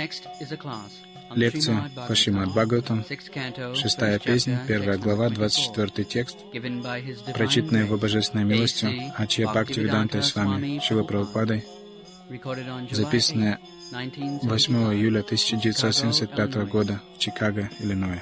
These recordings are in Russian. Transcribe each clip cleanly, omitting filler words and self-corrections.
Лекция по Шримад Бхагаватам, 6-я песня, 1 глава, 24 текст, прочитанная его божественной милостью Ачья Бхактивидантой с вами Шрила Прабхупадой, записанная 8 июля 1975 года в Чикаго, Иллинойс.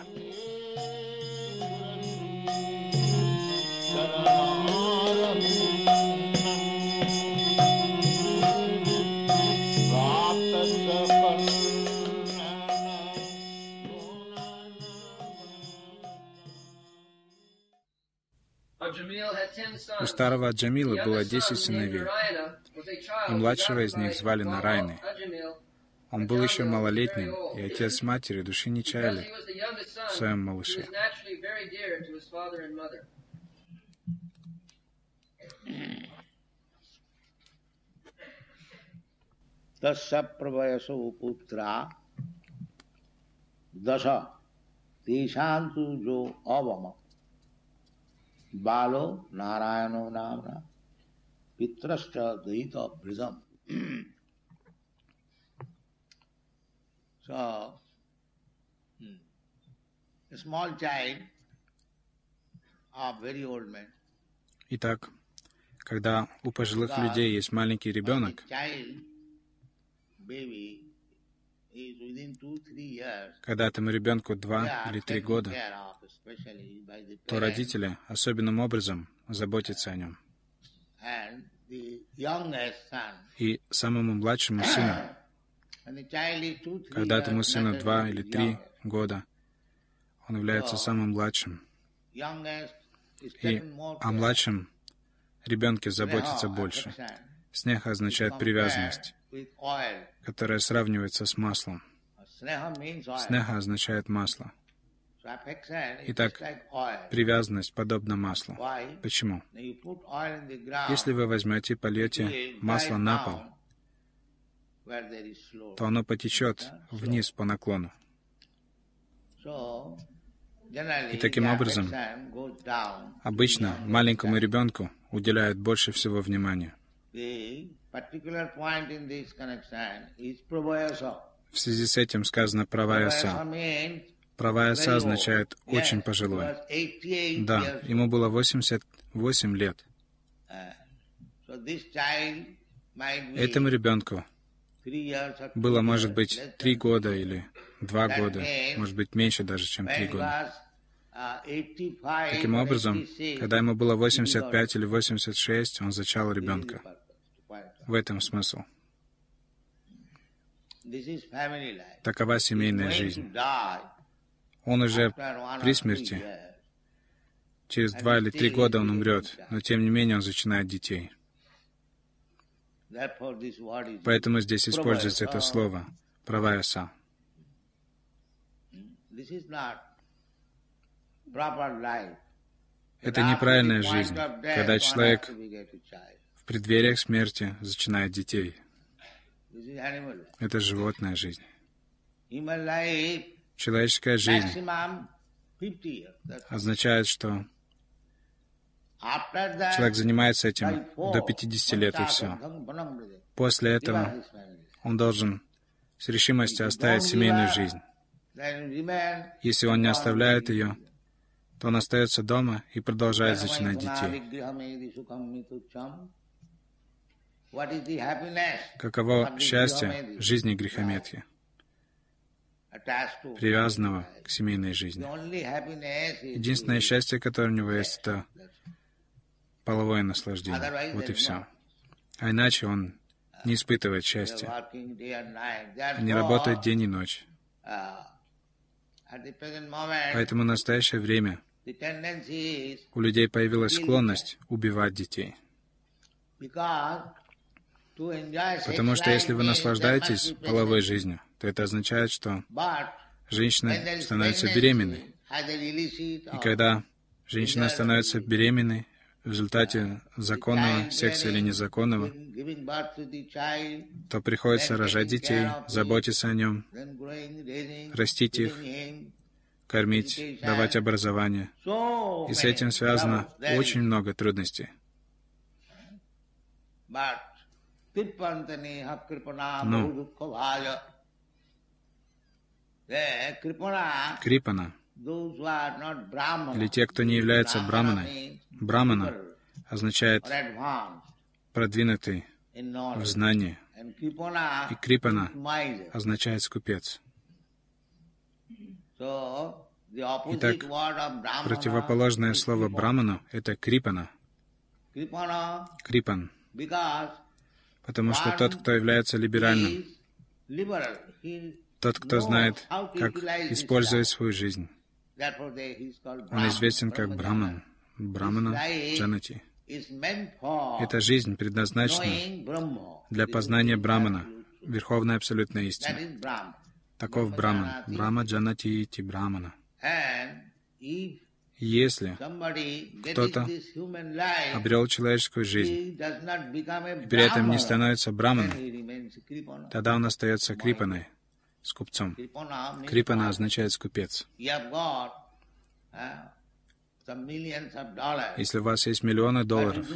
У старого Джамила было 10 сыновей, и младшего из них звали Нарайной. Он был еще малолетним, и отец с матерью души не чаяли в своем малыше. Tasyaprabhayasau putra dasha teshantu jo avama balo narayano namna pitrascha daita brijam. So, a small child, a very old man. Итак, когда у пожилых людей есть маленький ребенок, когда этому ребенку 2 или 3 года, то родители особенным образом заботятся о нем. И самому младшему сыну, когда этому сыну 2 или 3 года, он является самым младшим. И о младшем ребенке заботиться больше. Снеха означает привязанность, которая сравнивается с маслом. Снеха означает масло. Итак, привязанность подобна маслу. Почему? Если вы возьмете и польете масло на пол, то оно потечет вниз по наклону. И таким образом, обычно маленькому ребенку уделяют больше всего внимания. В связи с этим сказано «праваяса». «Праваяса» означает «очень пожилой». Да, ему было 88 лет. Этому ребенку было, может быть, 3 года или 2 года, может быть, меньше даже, чем 3 года. Таким образом, когда ему было 85 или 86, он зачал ребенка. В этом смысл. Такова семейная жизнь. Он уже при смерти. Через 2 или 3 года он умрет, но тем не менее он зачинает детей. Поэтому здесь используется это слово «праваяса». Это неправильная жизнь, когда человек в преддвериях смерти зачинает детей. Это животная жизнь. Человеческая жизнь означает, что человек занимается этим до 50 лет и все. После этого он должен с решимостью оставить семейную жизнь. Если он не оставляет ее, то он остается дома и продолжает зачинать детей. Каково счастье жизни грехометхи, привязанного к семейной жизни? Единственное счастье, которое у него есть, это половое наслаждение. Вот и все. А иначе он не испытывает счастья. Они работают день и ночь. Поэтому в настоящее время у людей появилась склонность убивать детей. Потому что если вы наслаждаетесь половой жизнью, то это означает, что женщина становится беременной. И когда женщина становится беременной в результате законного секса или незаконного, то приходится рожать детей, заботиться о нем, растить их, кормить, давать образование. И с этим связано очень много трудностей. Но Крипана, или те, кто не является браманой. Брамана означает продвинутый в знании, и крипана означает скупец. Итак, противоположное слово браману — это крипана. Крипан. Потому что тот, кто является либеральным, тот, кто знает, как использовать свою жизнь, он известен как браман. Брамана Джанати. Эта жизнь предназначена для познания брамана, верховной абсолютной истины. Таков браман. Брама Джанати ити брамана. Если кто-то обрел человеческую жизнь и при этом не становится браманом, тогда он остается крипаной, скупцом. Крипана означает скупец. Если у вас есть миллионы долларов,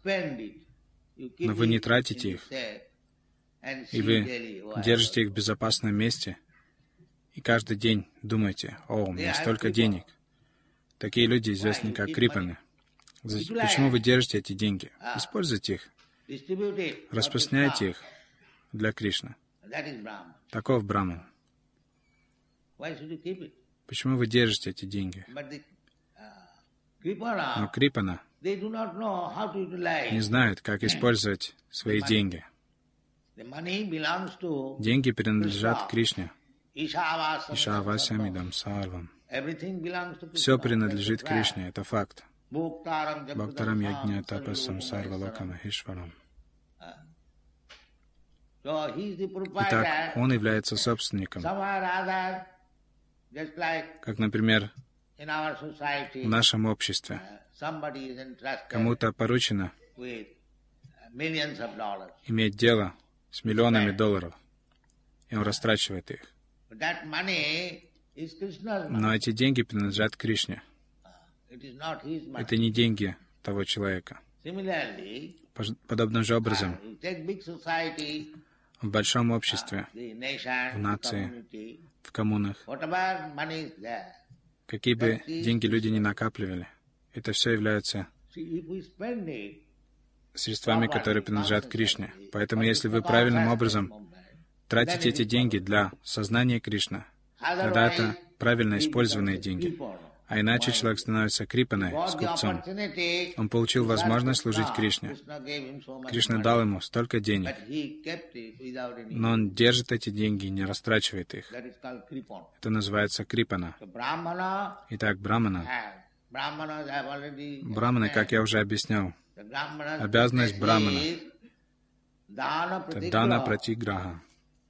но вы не тратите их, и вы держите их в безопасном месте, и каждый день думаете: «О, у меня столько денег». Такие люди известны как крипаны. Почему вы держите эти деньги? Используйте их. Распространяйте их для Кришны. Таков браман. Почему вы держите эти деньги? Но крипана не знают, как использовать свои деньги. Деньги принадлежат Кришне. Ишавасямидам сарвам. Все принадлежит Кришне, это факт. Бхактарам ягня тапасам сарвалокам ахишварам. Итак, он является собственником. Как, например, в нашем обществе кому-то поручено иметь дело с миллионами долларов, и он растрачивает их. Но эти деньги принадлежат Кришне. Это не деньги того человека. Подобным же образом, в большом обществе, в нации, в коммунах, какие бы деньги люди ни накапливали, это все является средствами, которые принадлежат Кришне. Поэтому, если вы правильным образом тратите эти деньги для сознания Кришны, тогда это правильно использованные деньги. А иначе человек становится крипаной, скупцом. Он получил возможность служить Кришне. Кришна дал ему столько денег, но он держит эти деньги и не растрачивает их. Это называется крипана. Итак, брамана. Браманы, как я уже объяснял, обязанность брамана — это дана пратиграха.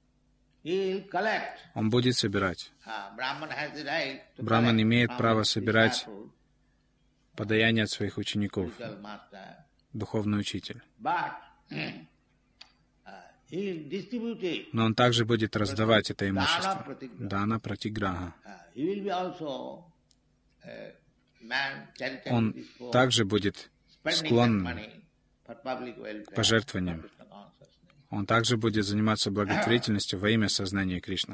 Он будет собирать. Браман имеет право собирать подаяние от своих учеников, духовный учитель. Но он также будет раздавать это имущество. Дана пратиграха. Он также будет склонен к пожертвованиям. Он также будет заниматься благотворительностью во имя сознания Кришны.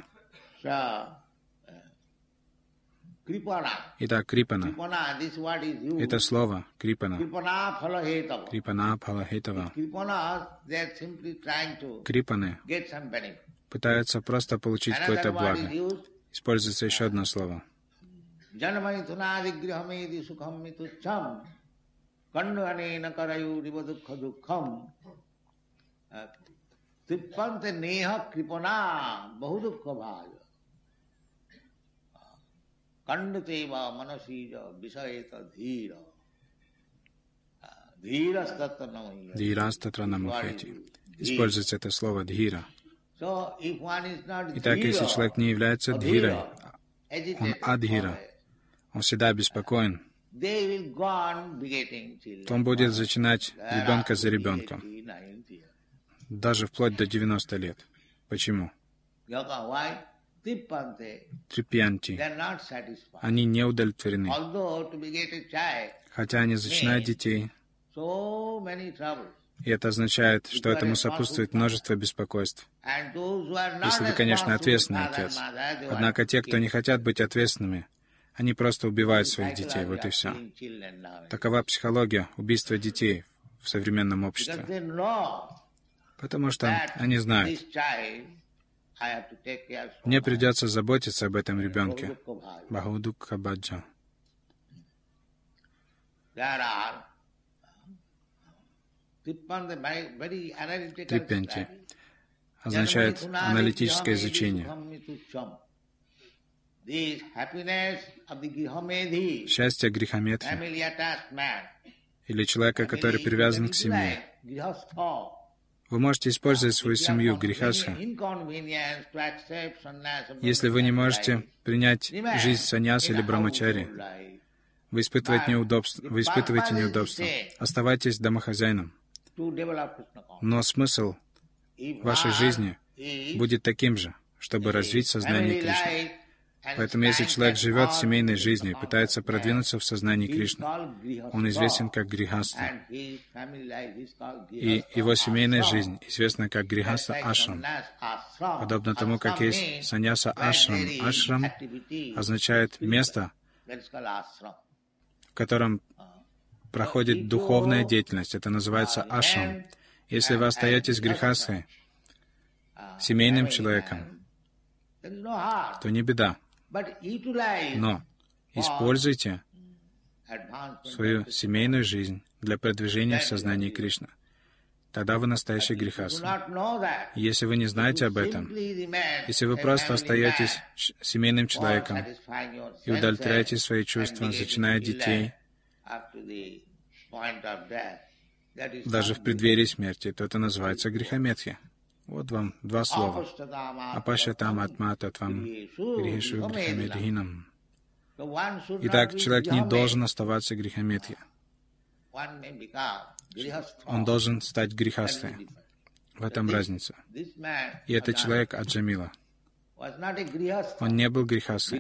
Итак, крипана. Это слово крипана. Крипана пхалахетава. Крипаны пытаются просто получить какое-то благо. Используется еще одно слово. Tippante neha kripana bahudukha bhaja kandateva manasija visayeta dhira dhirastatra namahya. Dhirastatra namahяти. Используется это слово dhira. Итак, если человек не является дхирой, он адхира, он всегда обеспокоен, то он будет зачинать ребенка за ребенком, даже вплоть до 90 лет. Почему? Трипьянти. Они не удовлетворены. Хотя они зачинают детей, И это означает, что этому сопутствует множество беспокойств. Если вы, конечно, ответственный отец. Однако те, кто не хотят быть ответственными, они просто убивают своих детей, вот и все. Такова психология убийства детей в современном обществе. Потому что они знают, мне придется заботиться об этом ребенке. Бхавадукха баджа. Трипанти означает аналитическое изучение. Счастье грихаметхи или человека, который привязан к семье. Вы можете использовать свою семью грихастха. Если вы не можете принять жизнь саньяса или брамачари, вы испытываете неудобства. Оставайтесь домохозяином. Но смысл вашей жизни будет таким же, чтобы развить сознание Кришны. Поэтому если человек живет семейной жизнью и пытается продвинуться в сознании Кришны, он известен как грихаста. И его семейная жизнь известна как грихаста ашрам. Подобно тому, как есть саньяса ашрам. Ашрам означает место, в котором проходит духовная деятельность. Это называется ашрам. Если вы остаетесь грихастой, семейным человеком, то не беда. Но используйте свою семейную жизнь для продвижения в сознании Кришны. Тогда вы настоящий грихаста. Если вы не знаете об этом, если вы просто остаетесь семейным человеком и удовлетворяете свои чувства, зачиная детей, даже в преддверии смерти, то это называется грихаметхи. Вот вам два слова. Апашатам атма татвам грихешу грихамедхинам. Итак, человек не должен оставаться грихаметхи. Он должен стать грихастой. В этом разница. И этот человек Аджамила. Он не был грихастой,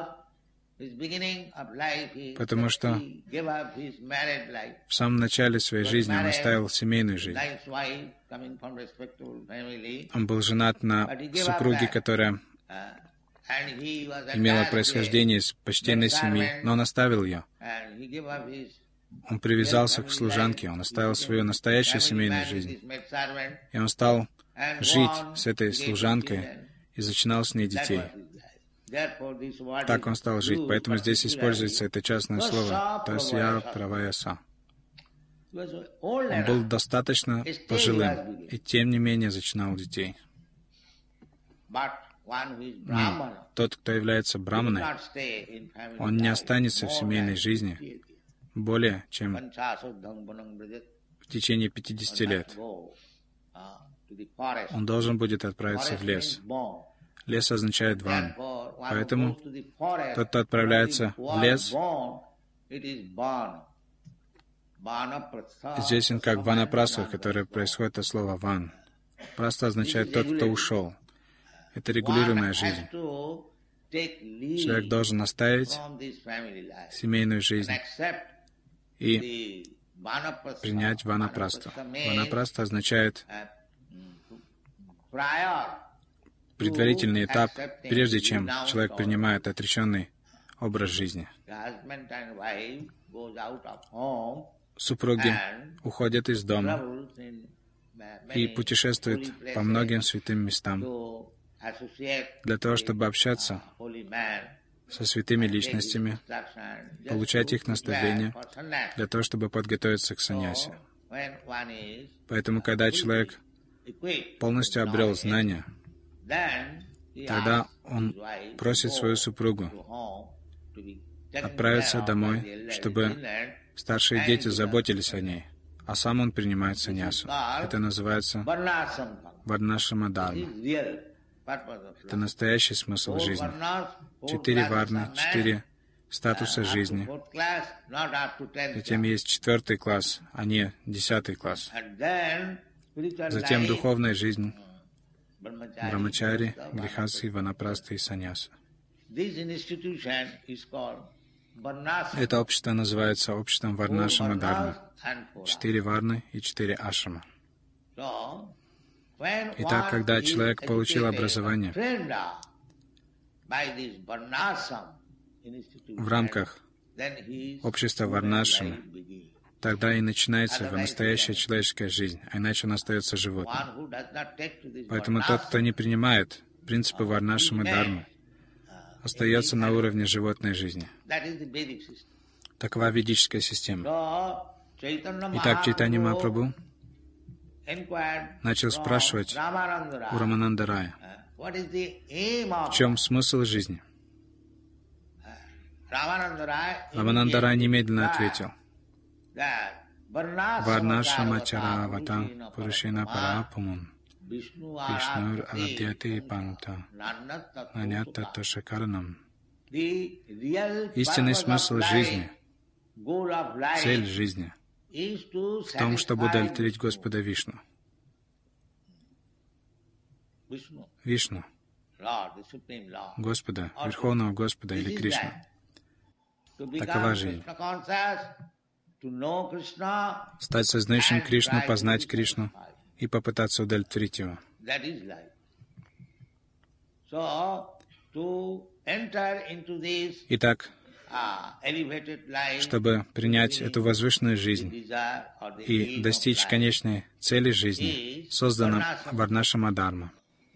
потому что в самом начале своей жизни он оставил семейную жизнь. Он был женат на супруге, которая имела происхождение из почтенной семьи, но он оставил ее. Он привязался к служанке, он оставил свою настоящую семейную жизнь. И он стал жить с этой служанкой и зачинал с ней детей. Так он стал жить. Поэтому здесь используется это частное слово «тасья праваяса». Он был достаточно пожилым, и тем не менее зачинал детей. Но тот, кто является браманой, он не останется в семейной жизни более чем в течение 50 лет. Он должен будет отправиться в лес. Лес означает ван. Поэтому тот, кто отправляется в лес, известен как ванапраста, которое происходит от слова ван. Праста означает тот, кто ушел. Это регулируемая жизнь. Человек должен оставить семейную жизнь и принять ванапрасту. Ванапраста означает предварительный этап, прежде чем человек принимает отреченный образ жизни. Супруги уходят из дома и путешествуют по многим святым местам для того, чтобы общаться со святыми личностями, получать их наставления, для того, чтобы подготовиться к саньясе. Поэтому, когда человек полностью обрел знания, тогда он просит свою супругу отправиться домой, чтобы старшие дети заботились о ней, а сам он принимает саньясу. Это называется варнашрама дхарма. Это настоящий смысл жизни. 4 варны, 4 статуса жизни. Затем есть 4 класс, а не 10 класс. Затем духовная жизнь. Брамачари, грихастхи, ванапраста и саньяса. Это общество называется обществом варнашрама дхарма. 4 варны и 4 ашрама. Итак, когда человек получил образование в рамках общества Варнашрамы, тогда и начинается его настоящая человеческая жизнь, а иначе он остается животным. Поэтому тот, кто не принимает принципы Варнашрамы Дharмы, остается на уровне животной жизни. Такова ведическая система. Итак, Чайтанья Махапрабху начал спрашивать у Рамананда Рая, в чем смысл жизни? Рамананда Рай немедленно ответил: Варнашрамачаравата Пурушина Парапумун Вишнур Арадьяти Панта Нанята Ташакаранам. Истинный смысл жизни, цель жизни в том, чтобы удовлетворить Господа Вишну. Вишну, Господа, Верховного Господа или Кришну. Такова жизнь. Стать сознающим Кришну, познать Кришну и попытаться удовлетворить Его. Итак, чтобы принять эту возвышенную жизнь и достичь конечной цели жизни, создана Варнашрама Дharma.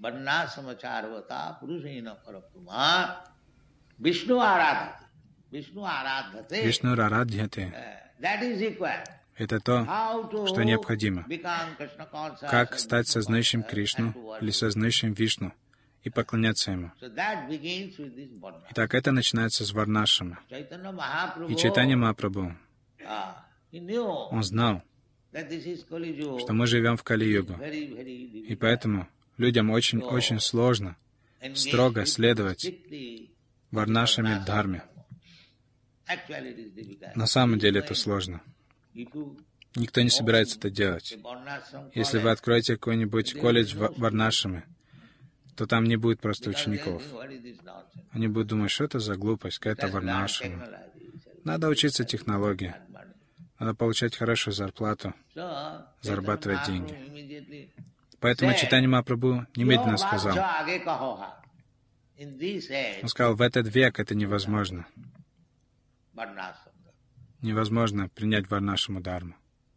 Вишну Арадхьяте. Это то, что необходимо. Как стать сознающим Кришну или сознающим Вишну и поклоняться Ему. Итак, это начинается с Варнашрамы. И Чайтанья Махапрабху, он знал, что мы живем в Кали-югу. И поэтому людям очень сложно строго следовать Варнашраме Дхарме. На самом деле это сложно. Никто не собирается это делать. Если вы откроете какой-нибудь колледж Варнашрамы, то там не будет просто учеников. Они будут думать, что это за глупость, какая-то Варнашрама. Надо учиться технологии. Надо получать хорошую зарплату, зарабатывать деньги. Поэтому Чайтанья Махапрабху немедленно сказал, он сказал, в этот век это невозможно. Невозможно принять Варнашраму Дharmu.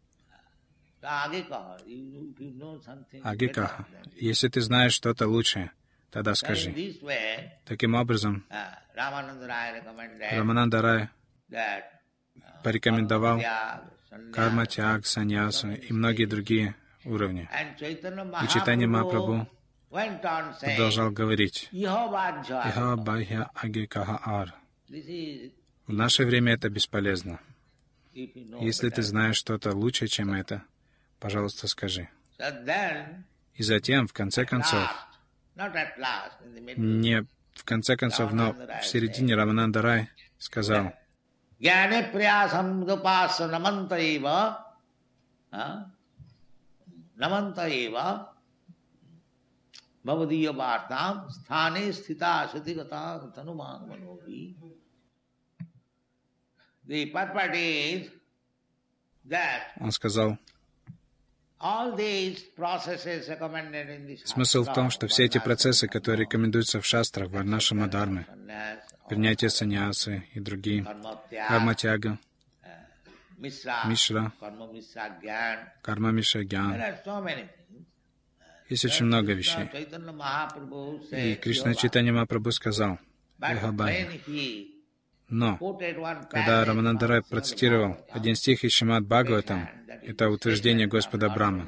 Агикаха. Если ты знаешь что-то лучшее, тогда скажи. Таким образом, Рамананда Рай порекомендовал карма, тяг, саньясу и многие другие уровни. И Чайтанья Махапрабху продолжал говорить: Иха бахья агикаха ар. В наше время это бесполезно. Если ты знаешь что-то лучше, чем это, пожалуйста, скажи. И затем, в конце концов, не в конце концов, но в середине Рамананда Рай сказал: он сказал, смысл в том, что все эти процессы, которые рекомендуются в шастрах Варнашрама Дхармы, принятие саньясы и другие, карма-тяга, мишра, карма-мишра гьян, есть очень много вещей. И Кришна Чайтанья Махапрабху сказал: но, когда Рамананда Рай процитировал один стих из Шримад Бхагаватам, это утверждение Господа Брахмы.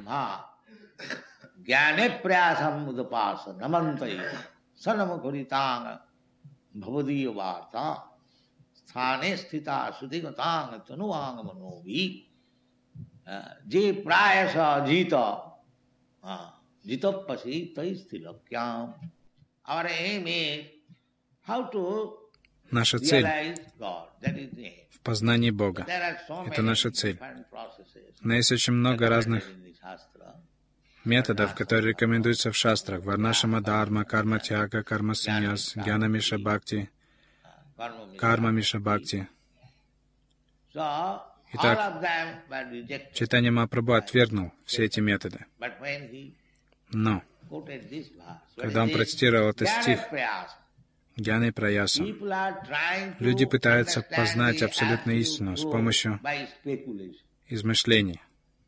Наша цель в познании Бога. Это наша цель. Но есть очень много разных методов, которые рекомендуются в шастрах. Варнашрама Дхарма, карма тяга, карма саньяс, гьяна миша бхакти, карма миша бхакти Итак, Чайтанья Махапрабху отвергнул все эти методы. Но, когда он процитировал этот стих Гьяна и Праяса, люди пытаются познать абсолютную истину с помощью измышлений,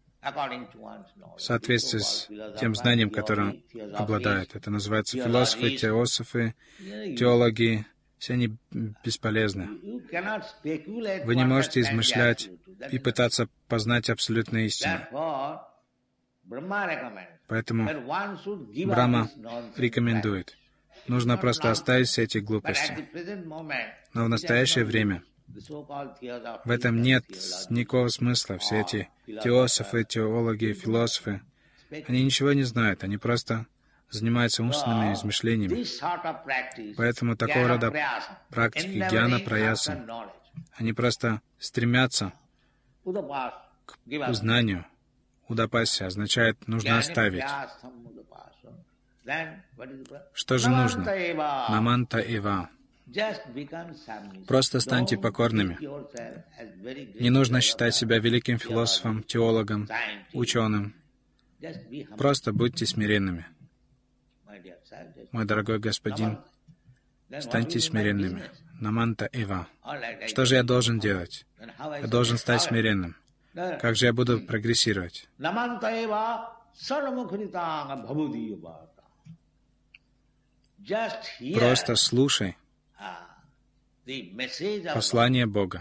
в соответствии с тем знанием, которым обладают. Это называется философы, теософы, теологи. Все они бесполезны. Вы не можете измышлять и пытаться познать абсолютную истину. Поэтому Брахма рекомендует. Нужно просто оставить все эти глупости. Но в настоящее время в этом нет никакого смысла. Все эти теософы, теологи, философы, они ничего не знают, они просто занимаются умственными измышлениями. Поэтому такого рода практики гьяна праяса, они просто стремятся к знанию. Удапасья означает «нужно оставить». Что же нужно? Наманта эва. Просто станьте покорными. Не нужно считать себя великим философом, теологом, ученым. Просто будьте смиренными. Мой дорогой господин, станьте смиренными. Наманта эва. Что же я должен делать? Я должен стать смиренным. Как же я буду прогрессировать? Просто слушай послание Бога.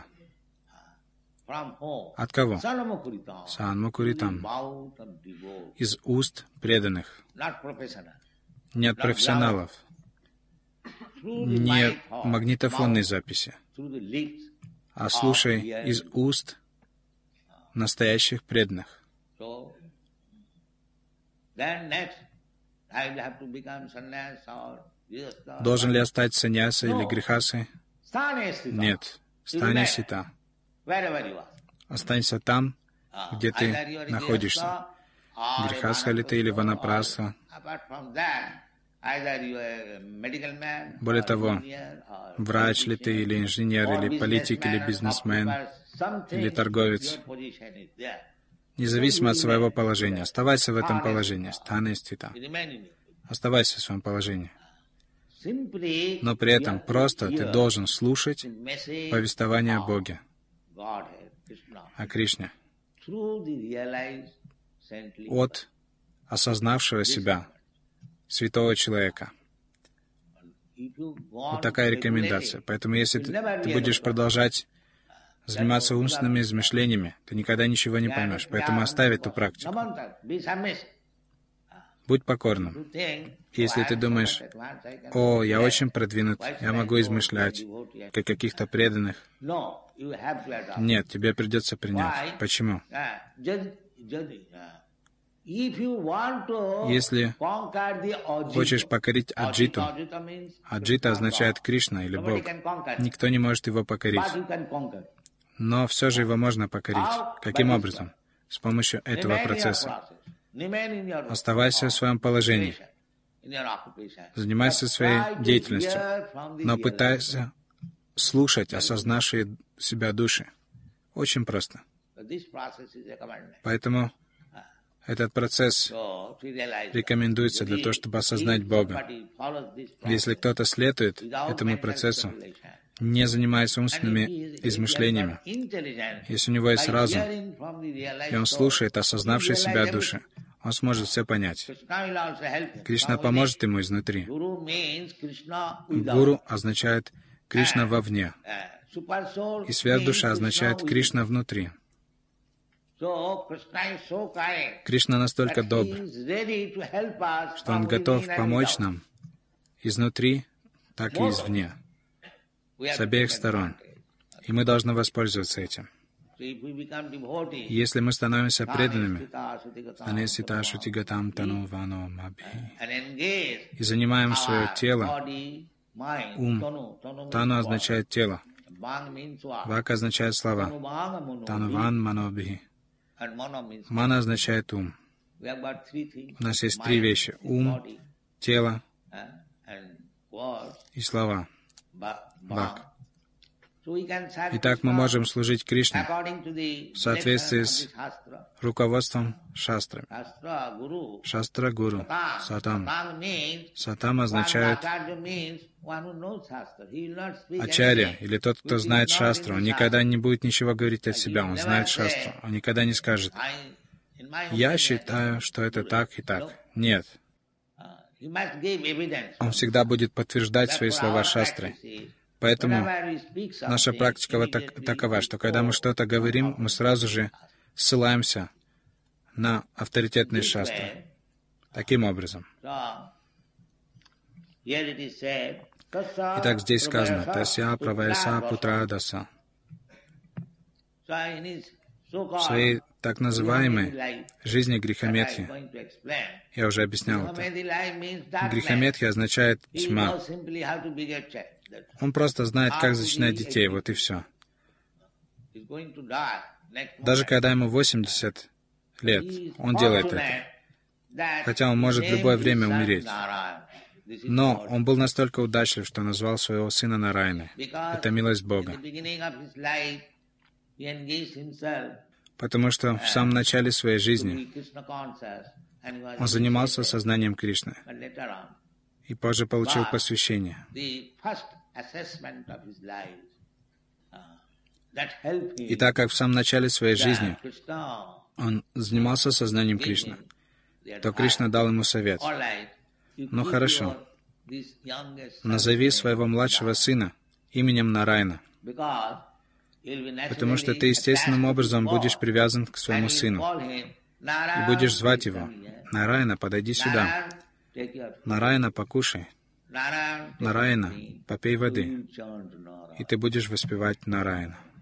От кого? Санмукуритам. Из уст преданных. Не от профессионалов. Не магнитофонной записи. А слушай из уст настоящих преданных. Должен ли я стать саньясой или грехасой? Нет. Стань сита. Останься там, где ты находишься. Грехасха ли ты или ванапраса? Более того, врач ли ты, или инженер, или политик, или бизнесмен, или торговец. Независимо от своего положения, оставайся в этом положении. Стана стита. Оставайся в своем положении. Но при этом просто ты должен слушать повествование о Боге, о Кришне, от осознавшего себя святого человека. Вот такая рекомендация. Поэтому если ты будешь продолжать заниматься умственными измышлениями, ты никогда ничего не поймешь. Поэтому оставь эту практику. Будь покорным. Если ты думаешь, «О, я очень продвинут, я могу измышлять, как каких-то преданных». Нет, тебе придется принять. Почему? Если хочешь покорить Аджиту, Аджита означает Кришна или Бог, никто не может его покорить. Но все же его можно покорить. Каким образом? С помощью этого процесса. Оставайся в своем положении. Занимайся своей деятельностью, но пытайся слушать осознавшие себя души. Очень просто. Поэтому этот процесс рекомендуется для того, чтобы осознать Бога. Если кто-то следует этому процессу, не занимаясь умственными измышлениями, если у него есть разум, и он слушает осознавшие себя души, он сможет все понять. Кришна поможет ему изнутри. Гуру означает Кришна вовне, и сверхдуша означает Кришна внутри. Кришна настолько добр, что Он готов помочь нам изнутри, так и извне, с обеих сторон. И мы должны воспользоваться этим. Если мы становимся преданными, и занимаем свое тело, ум, тану означает тело, вака означает слова, тануван манобхи, мана означает ум. У нас есть три вещи: ум, тело и слова, вак. Итак, мы можем служить Кришне в соответствии с руководством шастрами. Шастра Гуру, Сатам. Сатам означает ачарья, или тот, кто знает шастру. Он никогда не будет ничего говорить от себя, он знает шастру. Он никогда не скажет: «Я считаю, что это так и так». Нет. Он всегда будет подтверждать свои слова шастрой. Поэтому наша практика вот такова, что когда мы что-то говорим, мы сразу же ссылаемся на авторитетные шастры. Таким образом. Итак, здесь сказано: «Тася праваяса путра даса». В своей так называемой жизни грехометхи, я уже объяснял это, грехометхи означает тьма. Он просто знает, как зачинать детей, вот и все. Даже когда ему 80 лет, он делает это. Хотя он может в любое время умереть. Но он был настолько удачлив, что назвал своего сына Нараяной. Это милость Бога. Потому что в самом начале своей жизни он занимался сознанием Кришны и позже получил посвящение. И так как в самом начале своей жизни он занимался сознанием Кришны, то Кришна дал ему совет: «Ну хорошо, назови своего младшего сына именем Нараяна, потому что ты естественным образом будешь привязан к своему сыну, и будешь звать его: Нараяна, подойди сюда, Нараяна, покушай, Нараяна, попей воды, и ты будешь воспевать Нараяна».